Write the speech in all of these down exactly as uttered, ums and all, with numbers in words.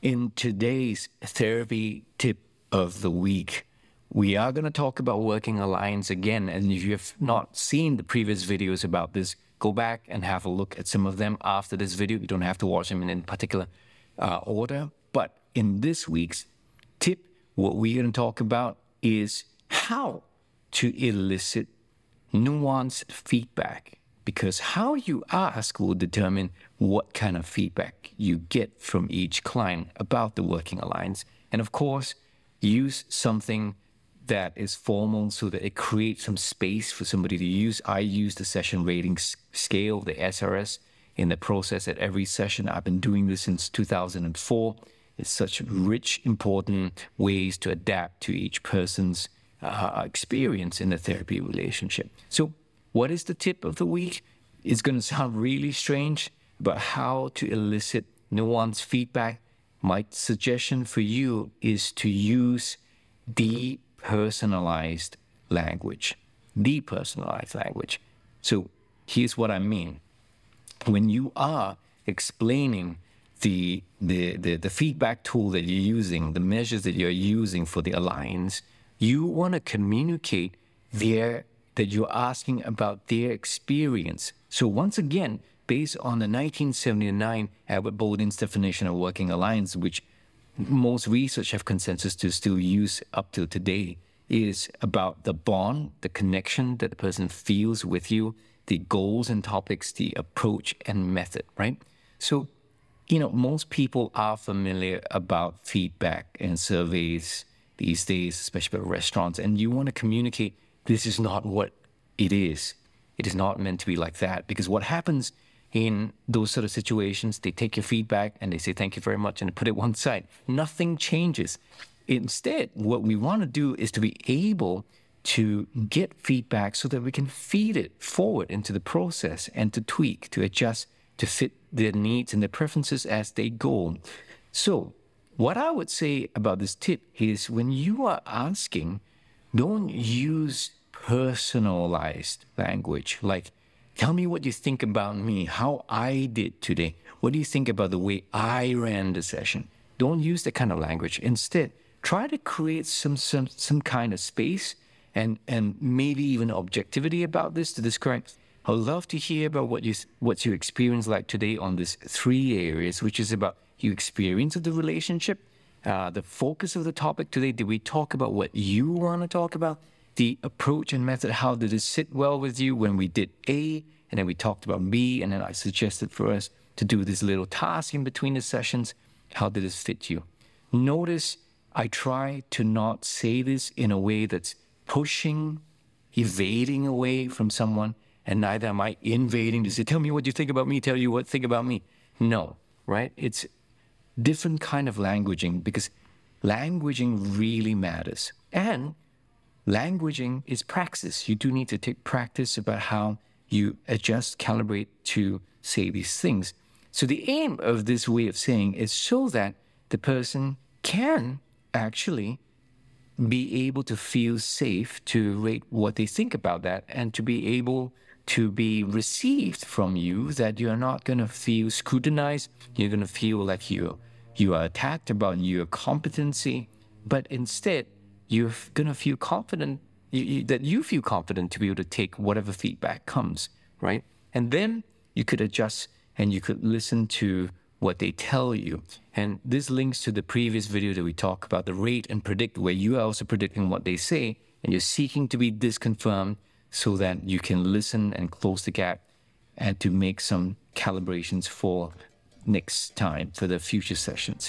In today's therapy tip of the week, we are going to talk about working alliance again. And if you have not seen the previous videos about this, go back and have a look at some of them after this video. You don't have to watch them in any particular uh, order. But in this week's tip, what we're going to talk about is how to elicit nuanced feedback. Because how you ask will determine what kind of feedback you get from each client about the working alliance. And of course, use something that is formal so that it creates some space for somebody to use. I use the session rating scale, the S R S, in the process at every session. I've been doing this since two thousand four. It's such rich, important ways to adapt to each person's uh, experience in the therapy relationship. So what is the tip of the week? It's going to sound really strange, but how to elicit nuanced feedback. My suggestion for you is to use depersonalized language. Depersonalized language. So here's what I mean. When you are explaining the, the, the, the feedback tool that you're using, the measures that you're using for the alliance, you want to communicate their that you're asking about their experience. So once again, based on the nineteen seventy-nine Albert Boulding's definition of working alliance, which most research have consensus to still use up till today, is about the bond, the connection that the person feels with you, the goals and topics, the approach and method, right? So, you know, most people are familiar about feedback and surveys these days, especially at restaurants, and you want to communicate this is not what it is. It is not meant to be like that. Because what happens in those sort of situations, they take your feedback and they say, thank you very much, and they put it one side. Nothing changes. Instead, what we want to do is to be able to get feedback so that we can feed it forward into the process and to tweak, to adjust, to fit their needs and their preferences as they go. So what I would say about this tip is when you are asking, don't use personalized language, like, tell me what you think about me, how I did today. What do you think about the way I ran the session? Don't use that kind of language. Instead, try to create some some, some kind of space and, and maybe even objectivity about this to describe. I'd love to hear about what you what's your experience like today on these three areas, which is about your experience of the relationship, Uh, the focus of the topic today. Did we talk about what you want to talk about? The approach and method, how did it sit well with you when we did A, and then we talked about B, and then I suggested for us to do this little task in between the sessions. How did this fit you? Notice I try to not say this in a way that's pushing, evading away from someone, and neither am I invading to say, tell me what you think about me, tell you what you think about me. No, right? It's different kind of languaging, because languaging really matters. And languaging is practice. You do need to take practice about how you adjust, calibrate to say these things. So the aim of this way of saying is so that the person can actually be able to feel safe to rate what they think about that, and to be able to be received from you, that you're not going to feel scrutinized, you're going to feel like you you are attacked about your competency, but instead you're going to feel confident, you, you, that you feel confident to be able to take whatever feedback comes, right? And then you could adjust and you could listen to what they tell you. And this links to the previous video that we talked about, the rate and predict, where you are also predicting what they say, and you're seeking to be disconfirmed so that you can listen and close the gap and to make some calibrations for next time, for the future sessions.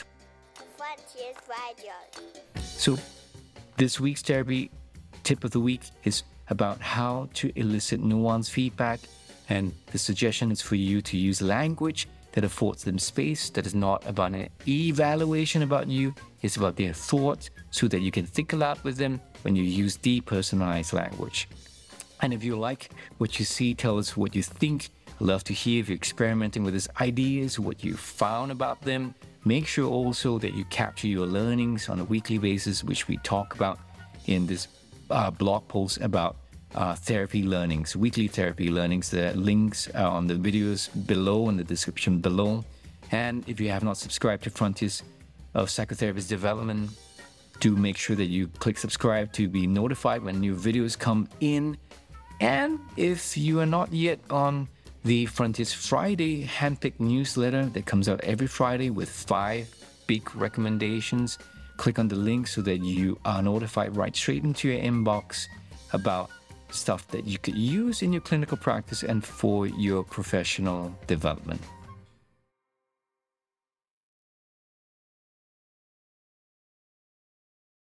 So this week's therapy tip of the week is about how to elicit nuanced feedback, and the suggestion is for you to use language that affords them space, that is not about an evaluation about you, it's about their thoughts, so that you can think aloud with them when you use depersonalized language. And if you like what you see, tell us what you think. I'd love to hear if you're experimenting with these ideas, what you found about them. Make sure also that you capture your learnings on a weekly basis, which we talk about in this uh, blog post about uh, therapy learnings, weekly therapy learnings. The links are on the videos below, in the description below. And if you have not subscribed to Frontiers of psychotherapist development. Do make sure that you click subscribe to be notified when new videos come in. And if you are not yet on the Frontiers Friday handpicked newsletter that comes out every Friday with five big recommendations, click on the link so that you are notified right straight into your inbox about stuff that you could use in your clinical practice and for your professional development.